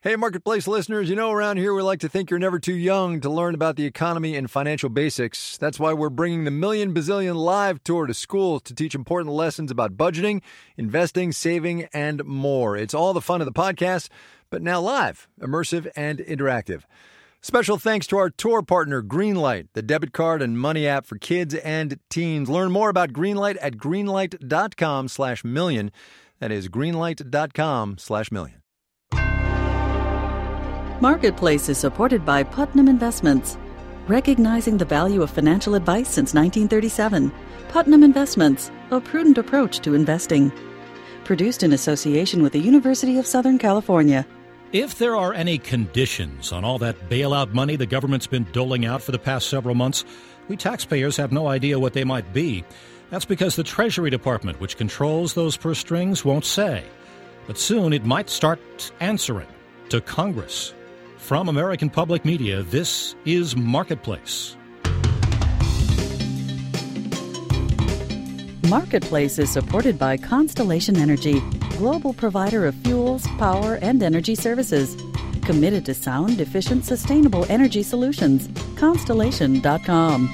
Hey, Marketplace listeners, around here we like to think you're never too young to learn about the economy and financial basics. That's why we're bringing the Million Bazillion Live Tour to schools to teach important lessons about budgeting, investing, saving, and more. It's all the fun of the podcast, but now live, immersive, and interactive. Special thanks to our tour partner, Greenlight, the debit card and money app for kids and teens. Learn more about Greenlight at greenlight.com/million. That is greenlight.com/million. Marketplace is supported by Putnam Investments. Recognizing the value of financial advice since 1937, Putnam Investments, a prudent approach to investing. Produced in association with the University of Southern California. If there are any conditions on all that bailout money the government's been doling out for the past several months, we taxpayers have no idea what they might be. That's because the Treasury Department, which controls those purse strings, won't say. But soon it might start answering to Congress. From American Public Media, this is Marketplace. Marketplace is supported by Constellation Energy, global provider of fuels, power, and energy services. Committed to sound, efficient, sustainable energy solutions. Constellation.com.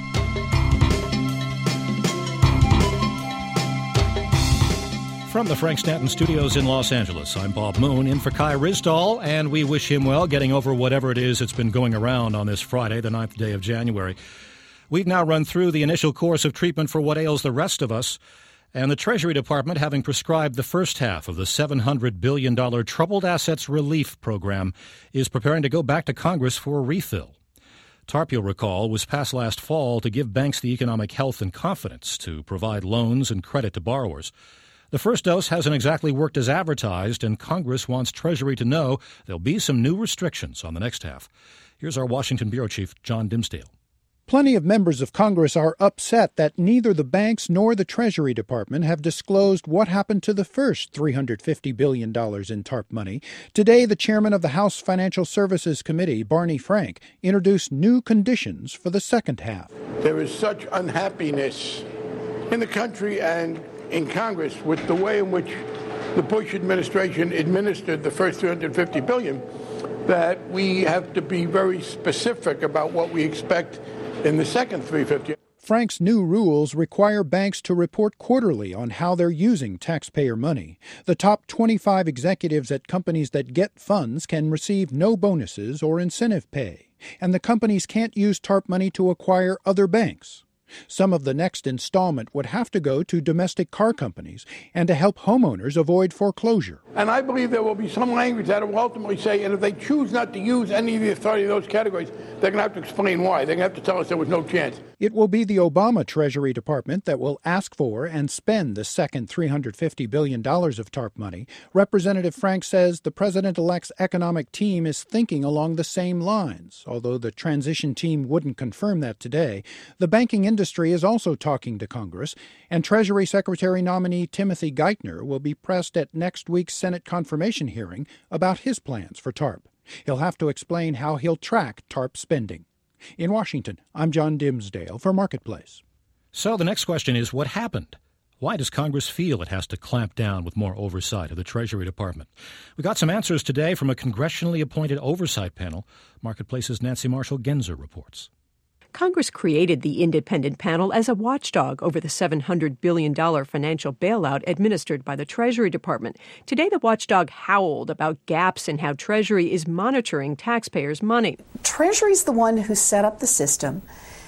From the Frank Stanton Studios in Los Angeles, I'm Bob Moon, in for Kai Ryssdal, and we wish him well getting over whatever it is that's been going around on this Friday, the 9th day of January. We've now run through the initial course of treatment for what ails the rest of us, and the Treasury Department, having prescribed the first half of the $700 billion Troubled Assets Relief Program, is preparing to go back to Congress for a refill. TARP, you'll recall, was passed last fall to give banks the economic health and confidence to provide loans and credit to borrowers. The first dose hasn't exactly worked as advertised, and Congress wants Treasury to know there'll be some new restrictions on the next half. Here's our Washington Bureau Chief, John Dimsdale. Plenty of members of Congress are upset that neither the banks nor the Treasury Department have disclosed what happened to the first $350 billion in TARP money. Today, the chairman of the House Financial Services Committee, Barney Frank, introduced new conditions for the second half. There is such unhappiness in the country and in Congress with the way in which the Bush administration administered the first $350 billion that we have to be very specific about what we expect in the second $350. Frank's new rules require banks to report quarterly on how they're using taxpayer money. The top 25 executives at companies that get funds can receive no bonuses or incentive pay, and the companies can't use TARP money to acquire other banks. Some of the next installment would have to go to domestic car companies and to help homeowners avoid foreclosure. And I believe there will be some language that will ultimately say, and if they choose not to use any of the authority of those categories, they're going to have to explain why. They're going to have to tell us there was no chance. It will be the Obama Treasury Department that will ask for and spend the second $350 billion of TARP money. Representative Frank says the president-elect's economic team is thinking along the same lines. Although the transition team wouldn't confirm that today, the banking industry is also talking to Congress, and Treasury Secretary nominee Timothy Geithner will be pressed at next week's Senate confirmation hearing about his plans for TARP. He'll have to explain how he'll track TARP spending. In Washington, I'm John Dimsdale for Marketplace. So the next question is, what happened? Why does Congress feel it has to clamp down with more oversight of the Treasury Department? We got some answers today from a congressionally appointed oversight panel. Marketplace's Nancy Marshall-Genzer reports. Congress created the independent panel as a watchdog over the $700 billion financial bailout administered by the Treasury Department. Today, the watchdog howled about gaps in how Treasury is monitoring taxpayers' money. Treasury's the one who set up the system,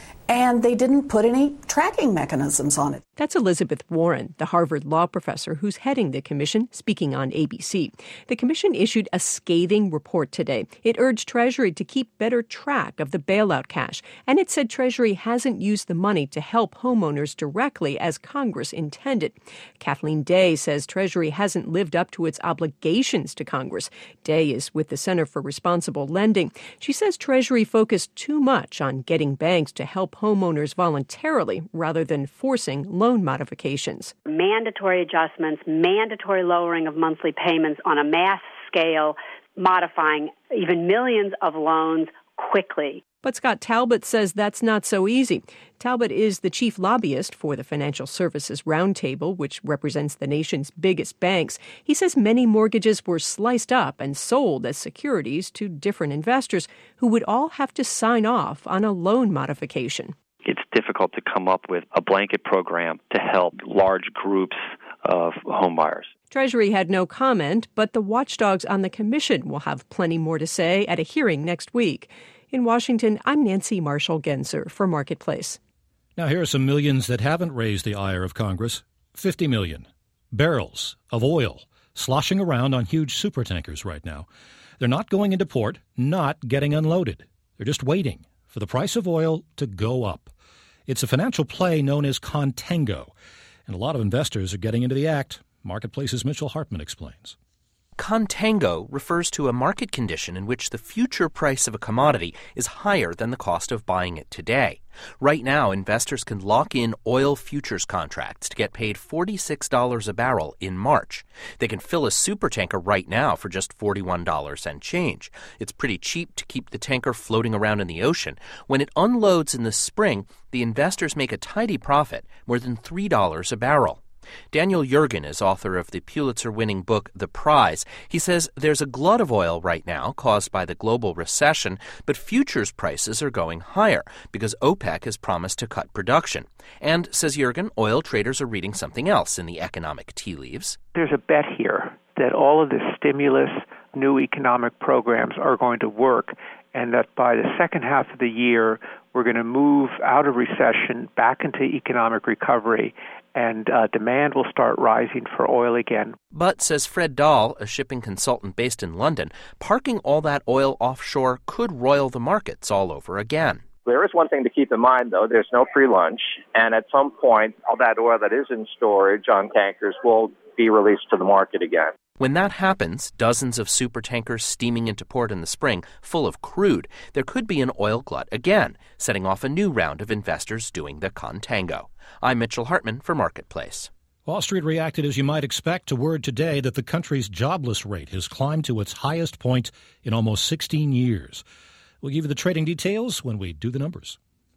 and they didn't put any tracking mechanisms on it. That's Elizabeth Warren, the Harvard law professor who's heading the commission, speaking on ABC. The commission issued a scathing report today. It urged Treasury to keep better track of the bailout cash, and it said Treasury hasn't used the money to help homeowners directly as Congress intended. Kathleen Day says Treasury hasn't lived up to its obligations to Congress. Day is with the Center for Responsible Lending. She says Treasury focused too much on getting banks to help homeowners voluntarily rather than forcing loan modifications. Mandatory adjustments, mandatory lowering of monthly payments on a mass scale, modifying even millions of loans quickly. But Scott Talbot says that's not so easy. Talbot is the chief lobbyist for the Financial Services Roundtable, which represents the nation's biggest banks. He says many mortgages were sliced up and sold as securities to different investors who would all have to sign off on a loan modification. It's difficult to come up with a blanket program to help large groups of home buyers. Treasury had no comment, but the watchdogs on the commission will have plenty more to say at a hearing next week. In Washington, I'm Nancy Marshall-Genzer for Marketplace. Now here are some millions that haven't raised the ire of Congress. 50 million barrels of oil sloshing around on huge supertankers right now. They're not going into port, not getting unloaded. They're just waiting for the price of oil to go up. It's a financial play known as contango, and a lot of investors are getting into the act. Marketplace's Mitchell Hartman explains. Contango refers to a market condition in which the future price of a commodity is higher than the cost of buying it today. Right now, investors can lock in oil futures contracts to get paid $46 a barrel in March. They can fill a supertanker right now for just $41 and change. It's pretty cheap to keep the tanker floating around in the ocean. When it unloads in the spring, the investors make a tidy profit, more than $3 a barrel. Daniel Yergin is author of the Pulitzer-winning book The Prize. He says there's a glut of oil right now caused by the global recession, but futures prices are going higher because OPEC has promised to cut production. And, says Yergin, oil traders are reading something else in the economic tea leaves. There's a bet here that all of the stimulus, new economic programs are going to work, and that by the second half of the year, we're going to move out of recession back into economic recovery, and demand will start rising for oil again. But, says Fred Dahl, a shipping consultant based in London, parking all that oil offshore could roil the markets all over again. There is one thing to keep in mind, though. There's no free lunch, and at some point, all that oil that is in storage on tankers will be released to the market again. When that happens, dozens of supertankers steaming into port in the spring, full of crude, there could be an oil glut again, setting off a new round of investors doing the contango. I'm Mitchell Hartman for Marketplace. Wall Street reacted, as you might expect, to word today that the country's jobless rate has climbed to its highest point in almost 16 years. We'll give you the trading details when we do the numbers.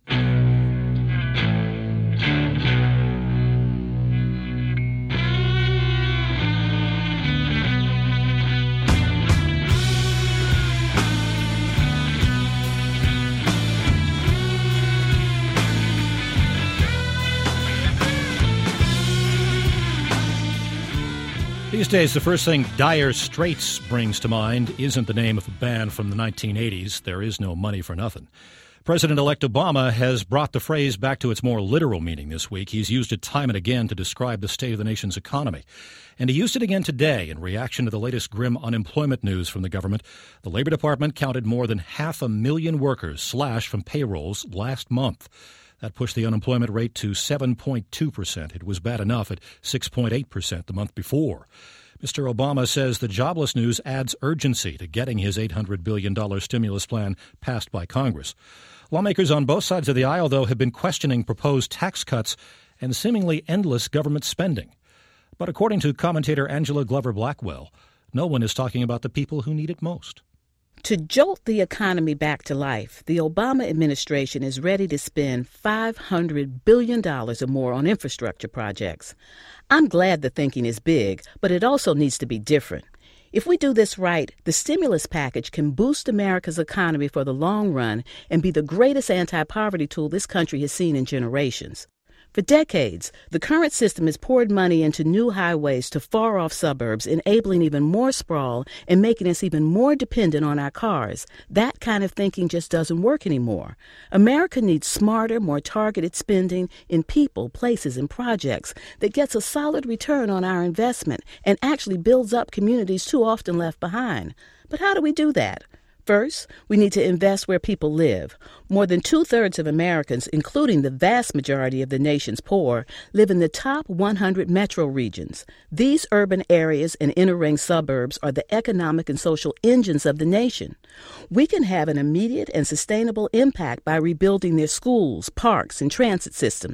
These days, the first thing Dire Straits brings to mind isn't the name of a band from the 1980s. There is no money for nothing. President-elect Obama has brought the phrase back to its more literal meaning this week. He's used it time and again to describe the state of the nation's economy. And he used it again today in reaction to the latest grim unemployment news from the government. The Labor Department counted more than 500,000 workers slashed from payrolls last month. That pushed the unemployment rate to 7.2%. It was bad enough at 6.8% the month before. Mr. Obama says the jobless news adds urgency to getting his $800 billion stimulus plan passed by Congress. Lawmakers on both sides of the aisle, though, have been questioning proposed tax cuts and seemingly endless government spending. But according to commentator Angela Glover-Blackwell, no one is talking about the people who need it most. To jolt the economy back to life, the Obama administration is ready to spend $500 billion or more on infrastructure projects. I'm glad the thinking is big, but it also needs to be different. If we do this right, the stimulus package can boost America's economy for the long run and be the greatest anti-poverty tool this country has seen in generations. For decades, the current system has poured money into new highways to far-off suburbs, enabling even more sprawl and making us even more dependent on our cars. That kind of thinking just doesn't work anymore. America needs smarter, more targeted spending in people, places, and projects that gets a solid return on our investment and actually builds up communities too often left behind. But how do we do that? First, we need to invest where people live. More than 2/3 of Americans, including the vast majority of the nation's poor, live in the top 100 metro regions. These urban areas and inner-ring suburbs are the economic and social engines of the nation. We can have an immediate and sustainable impact by rebuilding their schools, parks, and transit systems.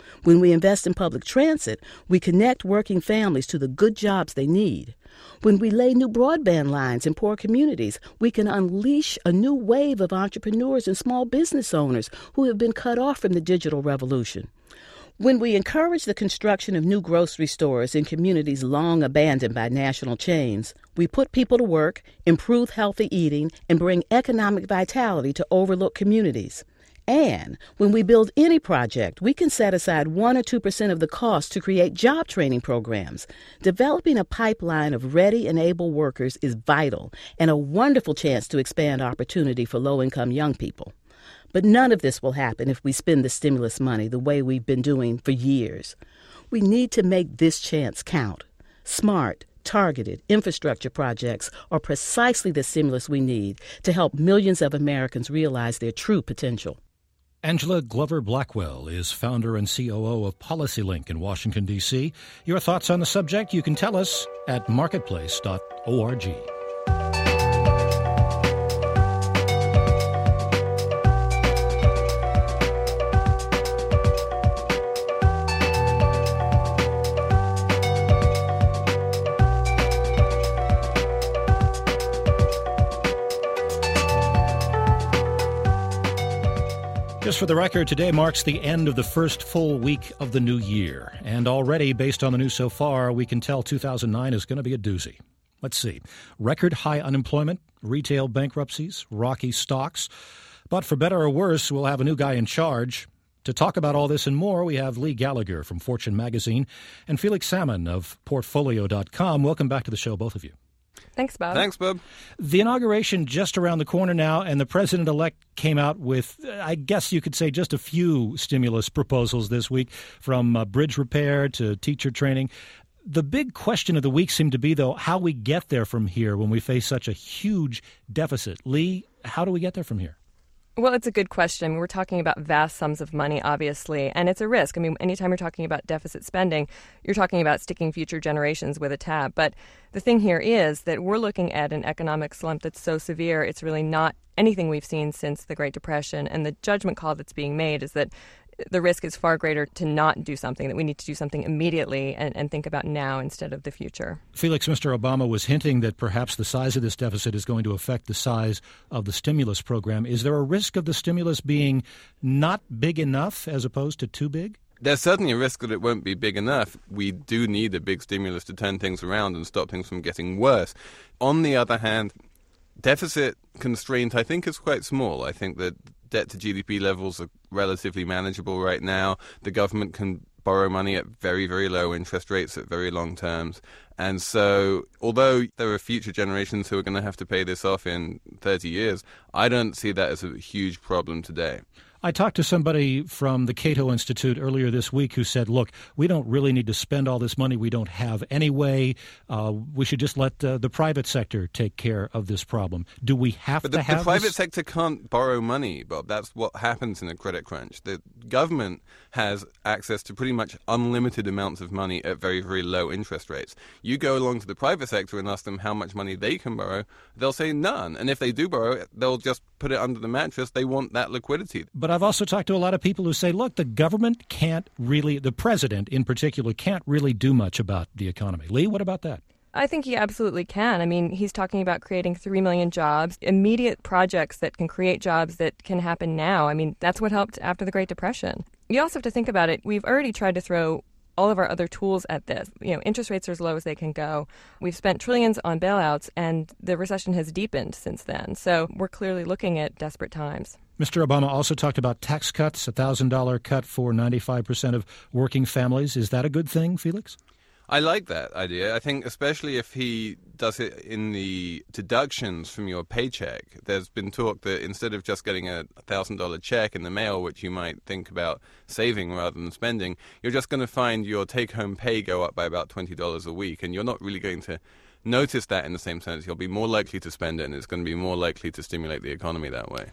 When we invest in public transit, we connect working families to the good jobs they need. When we lay new broadband lines in poor communities, we can unleash a new wave of entrepreneurs and small business owners who have been cut off from the digital revolution. When we encourage the construction of new grocery stores in communities long abandoned by national chains, we put people to work, improve healthy eating, and bring economic vitality to overlooked communities. And when we build any project, we can set aside 1 or 2% of the cost to create job training programs. Developing a pipeline of ready and able workers is vital and a wonderful chance to expand opportunity for low-income young people. But none of this will happen if we spend the stimulus money the way we've been doing for years. We need to make this chance count. Smart, targeted infrastructure projects are precisely the stimulus we need to help millions of Americans realize their true potential. Angela Glover Blackwell is founder and COO of PolicyLink in Washington, D.C. Your thoughts on the subject you can tell us at marketplace.org. Just for the record, today marks the end of the first full week of the new year. And already, based on the news so far, we can tell 2009 is going to be a doozy. Let's see. Record high unemployment, retail bankruptcies, rocky stocks. But for better or worse, we'll have a new guy in charge. To talk about all this and more, we have Lee Gallagher from Fortune magazine and Felix Salmon of Portfolio.com. Welcome back to the show, both of you. Thanks, Bob. Thanks, Bob. The inauguration just around the corner now, and the president-elect came out with, I guess you could say, just a few stimulus proposals this week, from bridge repair to teacher training. The big question of the week seemed to be, though, how we get there from here when we face such a huge deficit. Lee, how do we get there from here? Well, it's a good question. We're talking about vast sums of money, obviously, and it's a risk. I mean, anytime you're talking about deficit spending, you're talking about sticking future generations with a tab. But the thing here is that we're looking at an economic slump that's so severe, it's really not anything we've seen since the Great Depression. And the judgment call that's being made is that the risk is far greater to not do something, that we need to do something immediately and think about now instead of the future. Felix, Mr. Obama was hinting that perhaps the size of this deficit is going to affect the size of the stimulus program. Is there a risk of the stimulus being not big enough as opposed to too big? There's certainly a risk that it won't be big enough. We do need a big stimulus to turn things around and stop things from getting worse. On the other hand, deficit constraint, I think, is quite small. I think that debt to GDP levels are relatively manageable right now. The government can borrow money at very, very low interest rates at very long terms. And so, although there are future generations who are going to have to pay this off in 30 years, I don't see that as a huge problem today. I talked to somebody from the Cato Institute earlier this week who said, look, we don't really need to spend all this money we don't have anyway. We should just let the private sector take care of this problem. Do we have to have the private sector can't borrow money, Bob. That's what happens in a credit crunch. The government has access to pretty much unlimited amounts of money at very, very low interest rates. You go along to the private sector and ask them how much money they can borrow, they'll say none. And if they do borrow, they'll just put it under the mattress. They want that liquidity. But I've also talked to a lot of people who say, look, the government can't really, the president in particular, can't really do much about the economy. Lee, what about that? I think he absolutely can. I mean, he's talking about creating 3 million jobs, immediate projects that can create jobs that can happen now. I mean, that's what helped after the Great Depression. You also have to think about it. We've already tried to throw all of our other tools at this. You know, interest rates are as low as they can go. We've spent trillions on bailouts, and the recession has deepened since then. So we're clearly looking at desperate times. Mr. Obama also talked about tax cuts, a $1,000 cut for 95% of working families. Is that a good thing, Felix? I like that idea. I think especially if he does it in the deductions from your paycheck. There's been talk that instead of just getting a $1,000 check in the mail, which you might think about saving rather than spending, you're just going to find your take-home pay go up by about $20 a week, and you're not really going to notice that in the same sense. You'll be more likely to spend it, and it's going to be more likely to stimulate the economy that way.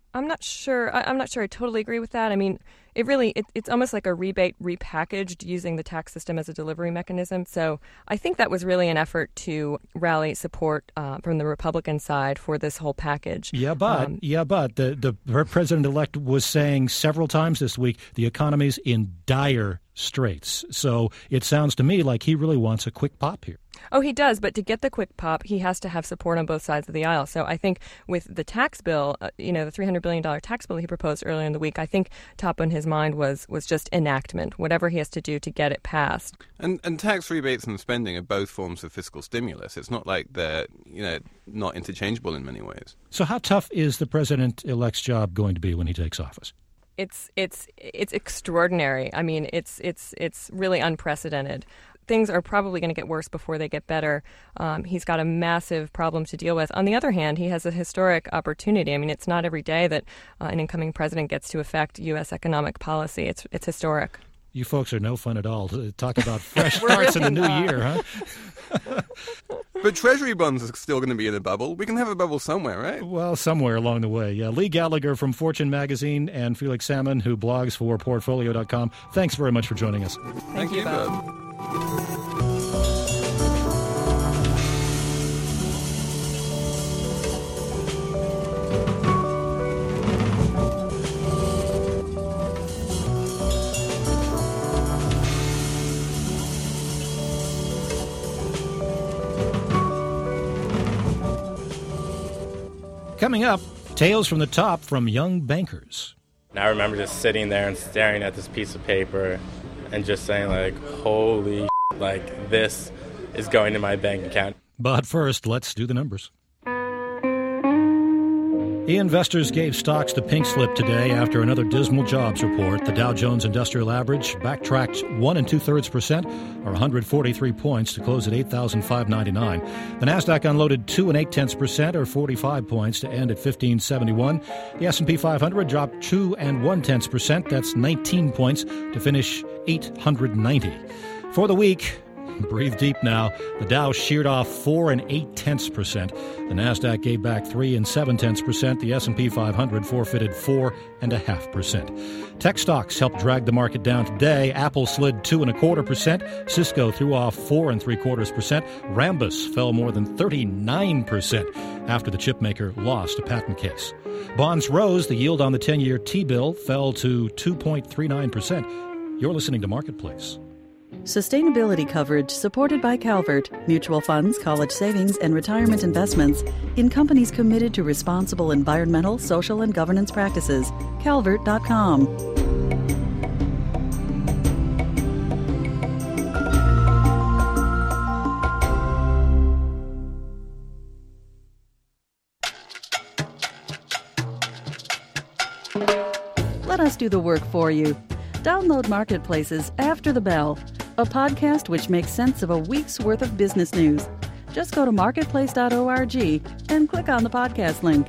I'm not sure. I'm not sure I totally agree with that. I mean, it's almost like a rebate repackaged using the tax system as a delivery mechanism. So I think that was really an effort to rally support from the Republican side for this whole package. Yeah, but the president-elect was saying several times this week the economy's in dire straits. So it sounds to me like he really wants a quick pop here. Oh, he does, but to get the quick pop, he has to have support on both sides of the aisle. So I think with the tax bill, the $300 billion tax bill he proposed earlier in the week, I think top on his mind was just enactment, whatever he has to do to get it passed. And tax rebates and spending are both forms of fiscal stimulus. It's not like they're, not interchangeable in many ways. So how tough is the president-elect's job going to be when he takes office? It's extraordinary. I mean, it's really unprecedented. Things are probably going to get worse before they get better. He's got a massive problem to deal with. On the other hand, he has a historic opportunity. I mean, it's not every day that an incoming president gets to affect U.S. economic policy. It's historic. You folks are no fun at all. Talk about fresh starts in the new year, huh? But Treasury bonds are still going to be in a bubble. We can have a bubble somewhere, right? Well, somewhere along the way. Yeah. Lee Gallagher from Fortune Magazine and Felix Salmon, who blogs for Portfolio.com. Thanks very much for joining us. Thank you, Bob. Coming up, tales from the top from young bankers. And I remember just sitting there and staring at this piece of paper and just saying, holy shit, this is going to my bank account. But first, let's do the numbers. Investors gave stocks the pink slip today after another dismal jobs report. The Dow Jones Industrial Average backtracked 1 2/3%, or 143 points, to close at 8,599. The Nasdaq unloaded 2 0.8%, or 45 points, to end at 1571. The S&P 500 dropped 2 1/10%, that's 19 points, to finish 890. For the week, breathe deep now. The Dow sheared off 4 0.8%. The Nasdaq gave back 3 7/10%. The S&P 500 forfeited 4.5%. Tech stocks helped drag the market down today. Apple slid 2 1/4%. Cisco threw off 4 3/4%. Rambus fell more than 39% after the chipmaker lost a patent case. Bonds rose. The yield on the 10-year T-bill fell to 2.39%. You're listening to Marketplace. Sustainability coverage supported by Calvert, mutual funds, college savings, and retirement investments in companies committed to responsible environmental, social, and governance practices. Calvert.com. Let us do the work for you. Download Marketplace's After the Bell, a podcast which makes sense of a week's worth of business news. Just go to marketplace.org and click on the podcast link.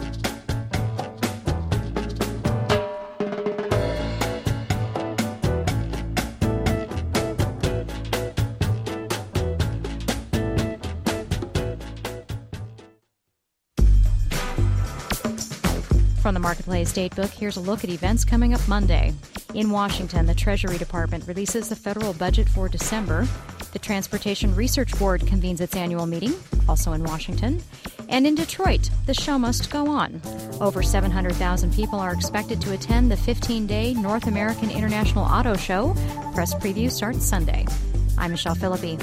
From the Marketplace Datebook, here's a look at events coming up Monday. In Washington, the Treasury Department releases the federal budget for December. The Transportation Research Board convenes its annual meeting, also in Washington. And in Detroit, the show must go on. Over 700,000 people are expected to attend the 15-day North American International Auto Show. Press preview starts Sunday. I'm Michelle Philippi.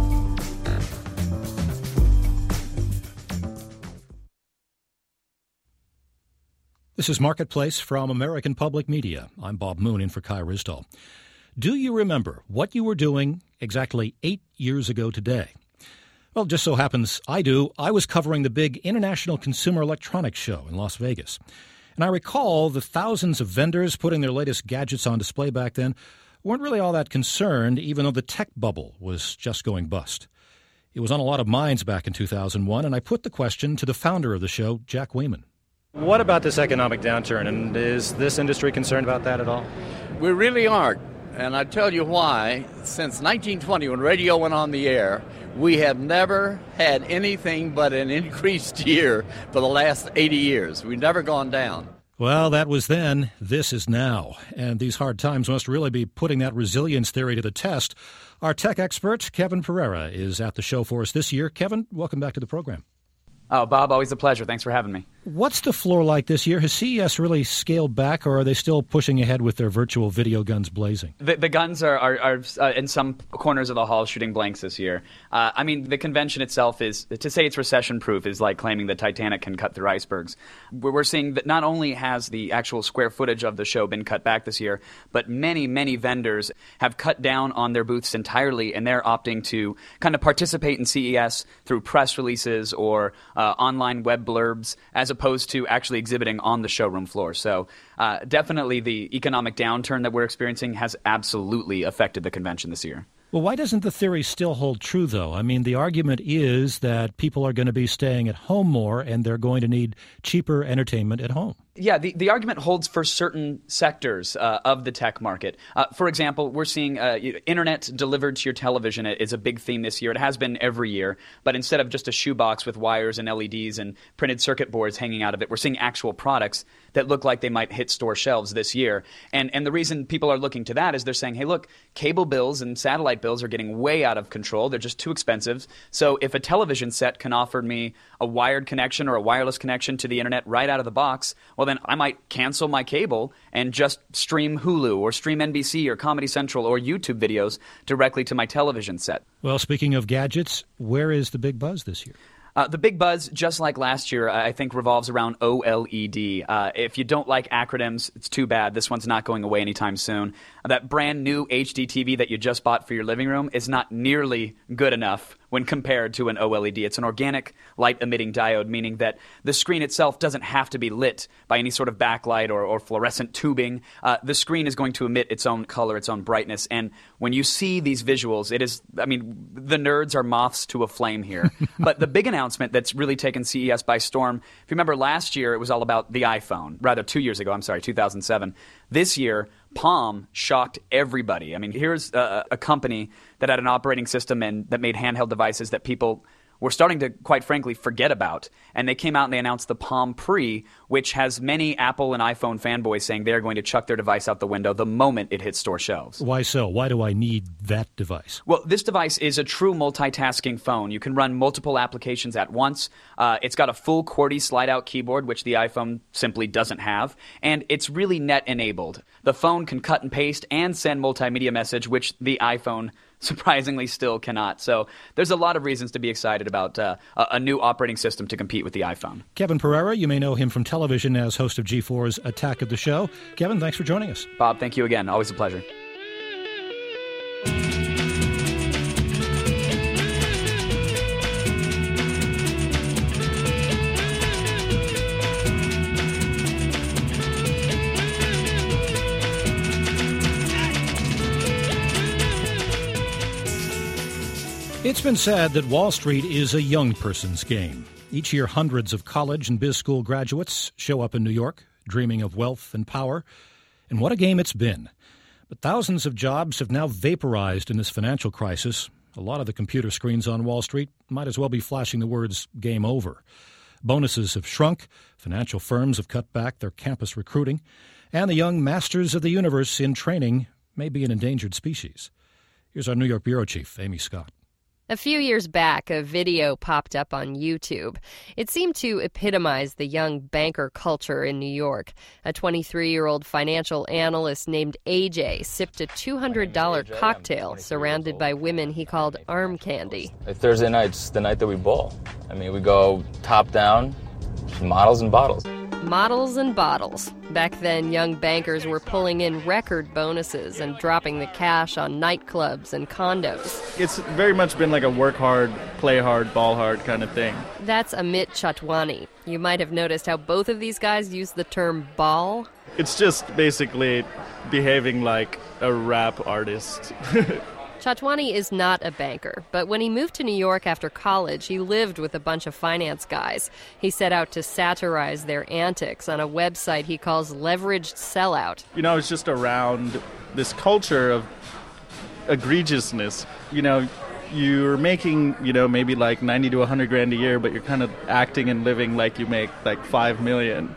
This is Marketplace from American Public Media. I'm Bob Moon in for Kai Risdall. Do you remember what you were doing exactly 8 years ago today? Well, just so happens I do. I was covering the big International Consumer Electronics Show in Las Vegas. And I recall the thousands of vendors putting their latest gadgets on display back then weren't really all that concerned, even though the tech bubble was just going bust. It was on a lot of minds back in 2001, and I put the question to the founder of the show, Jack Wayman. What about this economic downturn, and is this industry concerned about that at all? We really aren't, and I tell you why. Since 1920, when radio went on the air, we have never had anything but an increased year for the last 80 years. We've never gone down. Well, that was then. This is now. And these hard times must really be putting that resilience theory to the test. Our tech expert, Kevin Pereira, is at the show for us this year. Kevin, welcome back to the program. Oh, Bob, always a pleasure. Thanks for having me. What's the floor like this year? Has CES really scaled back, or are they still pushing ahead with their virtual video guns blazing? The guns are in some corners of the hall shooting blanks this year. I mean, the convention itself is, to say it's recession-proof is like claiming the Titanic can cut through icebergs. We're seeing that not only has the actual square footage of the show been cut back this year, but many, many vendors have cut down on their booths entirely, and they're opting to kind of participate in CES through press releases or online web blurbs, as opposed to actually exhibiting on the showroom floor. So definitely the economic downturn that we're experiencing has absolutely affected the convention this year. Well, why doesn't the theory still hold true, though? I mean, the argument is that people are going to be staying at home more, and they're going to need cheaper entertainment at home. Yeah, the argument holds for certain sectors of the tech market. For example, we're seeing internet delivered to your television is a big theme this year. It has been every year, but instead of just a shoebox with wires and LEDs and printed circuit boards hanging out of it, we're seeing actual products that look like they might hit store shelves this year. And the reason people are looking to that is they're saying, hey, look, cable bills and satellite bills are getting way out of control. They're just too expensive. So if a television set can offer me a wired connection or a wireless connection to the internet right out of the box, well, then I might cancel my cable and just stream Hulu or stream NBC or Comedy Central or YouTube videos directly to my television set. Well, speaking of gadgets, where is the big buzz this year? The big buzz, just like last year, I think revolves around OLED. If you don't like acronyms, it's too bad. This one's not going away anytime soon. That brand new HD TV that you just bought for your living room is not nearly good enough when compared to an OLED. It's an organic light-emitting diode, meaning that the screen itself doesn't have to be lit by any sort of backlight or fluorescent tubing. The screen is going to emit its own color, its own brightness. And when you see these visuals, it is, I mean, the nerds are moths to a flame here. But the big announcement that's really taken CES by storm, if you remember last year, it was all about the iPhone. Rather, 2 years ago, 2007. This year, Palm shocked everybody. I mean, here's a company that had an operating system and that made handheld devices that people were starting to, quite frankly, forget about. And they came out and they announced the Palm Pre, which has many Apple and iPhone fanboys saying they're going to chuck their device out the window the moment it hits store shelves. Why so? Why do I need that device? Well, this device is a true multitasking phone. You can run multiple applications at once. It's got a full QWERTY slide-out keyboard, which the iPhone simply doesn't have. And it's really net-enabled. The phone can cut and paste and send multimedia message, which the iPhone surprisingly still cannot. So there's a lot of reasons to be excited about a new operating system to compete with the iPhone. Kevin Pereira, you may know him from television as host of G4's Attack of the Show. Kevin, thanks for joining us. Bob, thank you again. Always a pleasure. It's been said that Wall Street is a young person's game. Each year, hundreds of college and biz school graduates show up in New York, dreaming of wealth and power. And what a game it's been. But thousands of jobs have now vaporized in this financial crisis. A lot of the computer screens on Wall Street might as well be flashing the words, game over. Bonuses have shrunk, financial firms have cut back their campus recruiting, and the young masters of the universe in training may be an endangered species. Here's our New York bureau chief, Amy Scott. A few years back, a video popped up on YouTube. It seemed to epitomize the young banker culture in New York. A 23-year-old financial analyst named AJ sipped a $200 cocktail surrounded by women he called arm candy. Thursday night's the night that we ball. I mean, we go top down, models and bottles. Models and bottles. Back then, young bankers were pulling in record bonuses and dropping the cash on nightclubs and condos. It's very much been like a work hard, play hard, ball hard kind of thing. That's Amit Chatwani. You might have noticed how both of these guys use the term ball. It's just basically behaving like a rap artist. Chatwani is not a banker, but when he moved to New York after college, he lived with a bunch of finance guys. He set out to satirize their antics on a website he calls Leveraged Sellout. You know, it's just around this culture of egregiousness. You know, you're making, maybe like 90 to 100 grand a year, but you're kind of acting and living like you make like 5 million.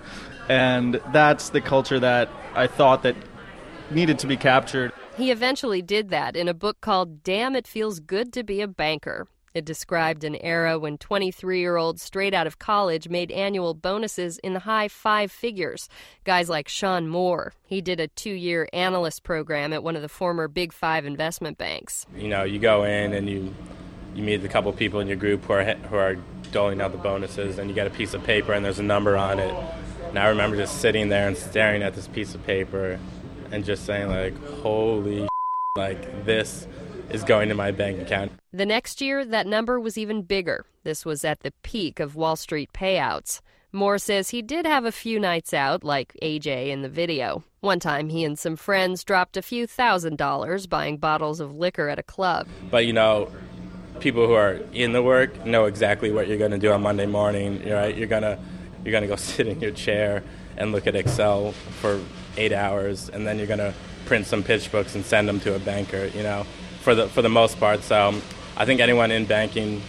And that's the culture that I thought that needed to be captured. He eventually did that in a book called Damn, It Feels Good to Be a Banker. It described an era when 23-year-olds straight out of college made annual bonuses in the high five figures. Guys like Sean Moore. He did a 2-year analyst program at one of the former Big Five investment banks. You know, you go in and you meet a couple people in your group who are doling out the bonuses, and you get a piece of paper and there's a number on it. And I remember just sitting there and staring at this piece of paper and just saying, like, holy like, this is going to my bank account. The next year, that number was even bigger. This was at the peak of Wall Street payouts. Moore says he did have a few nights out, like AJ in the video. One time, he and some friends dropped a few $1,000s buying bottles of liquor at a club. But, you know, people who are in the work know exactly what you're going to do on Monday morning, right? You're gonna go sit in your chair and look at Excel for 8 hours, and then you're going to print some pitch books and send them to a banker, you know, for the most part. So I think anyone in banking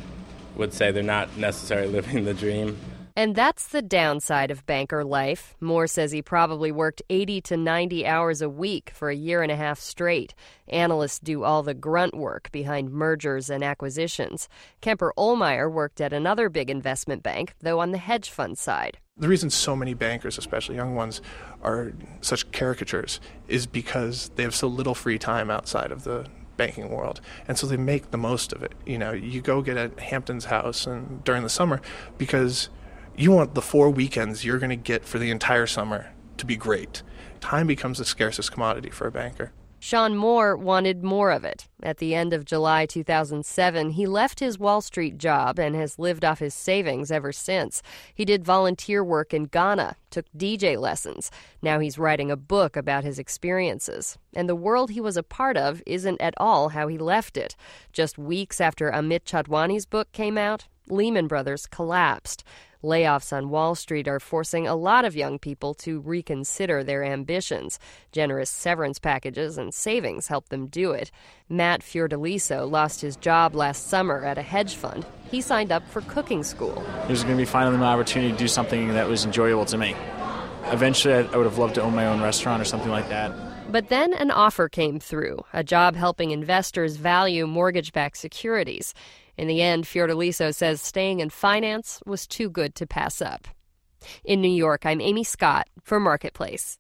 would say they're not necessarily living the dream. And that's the downside of banker life. Moore says he probably worked 80 to 90 hours a week for a year and a half straight. Analysts do all the grunt work behind mergers and acquisitions. Kemper Olmeyer worked at another big investment bank, though on the hedge fund side. The reason so many bankers, especially young ones, are such caricatures is because they have so little free time outside of the banking world, and so they make the most of it. You know, you go get at Hampton's house and during the summer because you want the 4 weekends you're going to get for the entire summer to be great. Time becomes the scarcest commodity for a banker. Sean Moore wanted more of it. At the end of July 2007, he left his Wall Street job and has lived off his savings ever since. He did volunteer work in Ghana, took DJ lessons. Now he's writing a book about his experiences. And the world he was a part of isn't at all how he left it. Just weeks after Amit Chadwani's book came out, Lehman Brothers collapsed. Layoffs on Wall Street are forcing a lot of young people to reconsider their ambitions. Generous severance packages and savings help them do it. Matt Fiordaliso lost his job last summer at a hedge fund. He signed up for cooking school. It was going to be finally my opportunity to do something that was enjoyable to me. Eventually, I would have loved to own my own restaurant or something like that. But then an offer came through, a job helping investors value mortgage-backed securities. In the end, Fiordaliso says staying in finance was too good to pass up. In New York, I'm Amy Scott for Marketplace.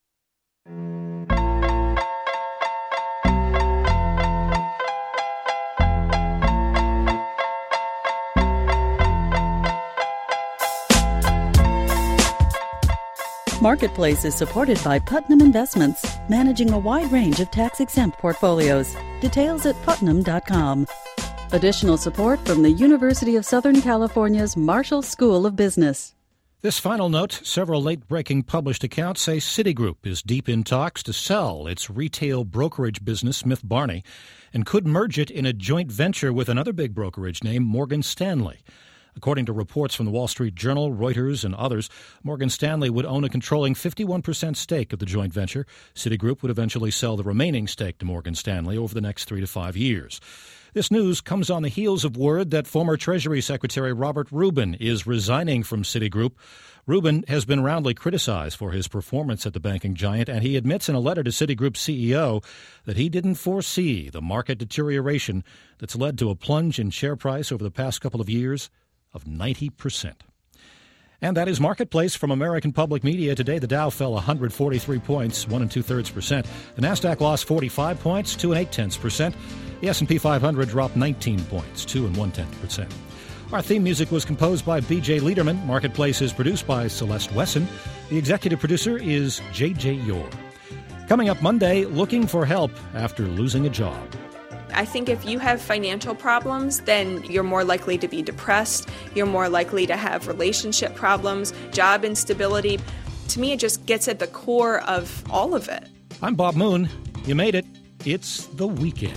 Marketplace is supported by Putnam Investments, managing a wide range of tax-exempt portfolios. Details at putnam.com. Additional support from the University of Southern California's Marshall School of Business. This final note, several late-breaking published accounts say Citigroup is deep in talks to sell its retail brokerage business, Smith Barney, and could merge it in a joint venture with another big brokerage named Morgan Stanley. According to reports from the Wall Street Journal, Reuters, and others, Morgan Stanley would own a controlling 51% stake of the joint venture. Citigroup would eventually sell the remaining stake to Morgan Stanley over the next 3 to 5 years. This news comes on the heels of word that former Treasury Secretary Robert Rubin is resigning from Citigroup. Rubin has been roundly criticized for his performance at the banking giant, and he admits in a letter to Citigroup's CEO that he didn't foresee the market deterioration that's led to a plunge in share price over the past couple of years of 90%. And that is Marketplace from American Public Media. Today, the Dow fell 143 points, 1 2/3%. The Nasdaq lost 45 points, 2 8/10%. The S&P 500 dropped 19 points, 2 1/10%. Our theme music was composed by B.J. Liederman. Marketplace is produced by Celeste Wesson. The executive producer is J.J. Yor. Coming up Monday, looking for help after losing a job. I think if you have financial problems, then you're more likely to be depressed, you're more likely to have relationship problems, job instability. To me, it just gets at the core of all of it. I'm Bob Moon. You made it. It's the weekend.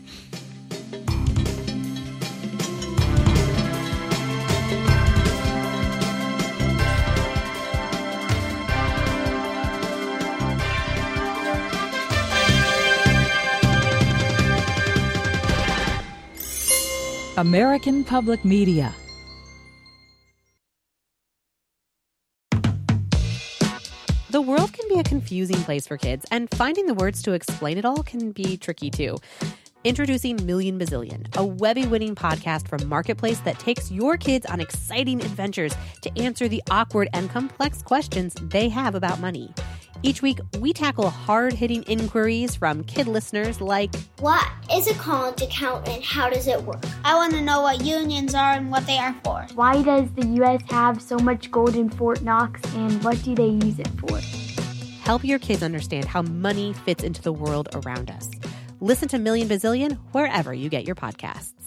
American Public Media. The world can be a confusing place for kids, and finding the words to explain it all can be tricky too. Introducing Million Bazillion, a Webby-winning podcast from Marketplace that takes your kids on exciting adventures to answer the awkward and complex questions they have about money. Each week, we tackle hard-hitting inquiries from kid listeners like, what is a college account and how does it work? I want to know what unions are and what they are for. Why does the U.S. have so much gold in Fort Knox, and what do they use it for? Help your kids understand how money fits into the world around us. Listen to Million Bazillion wherever you get your podcasts.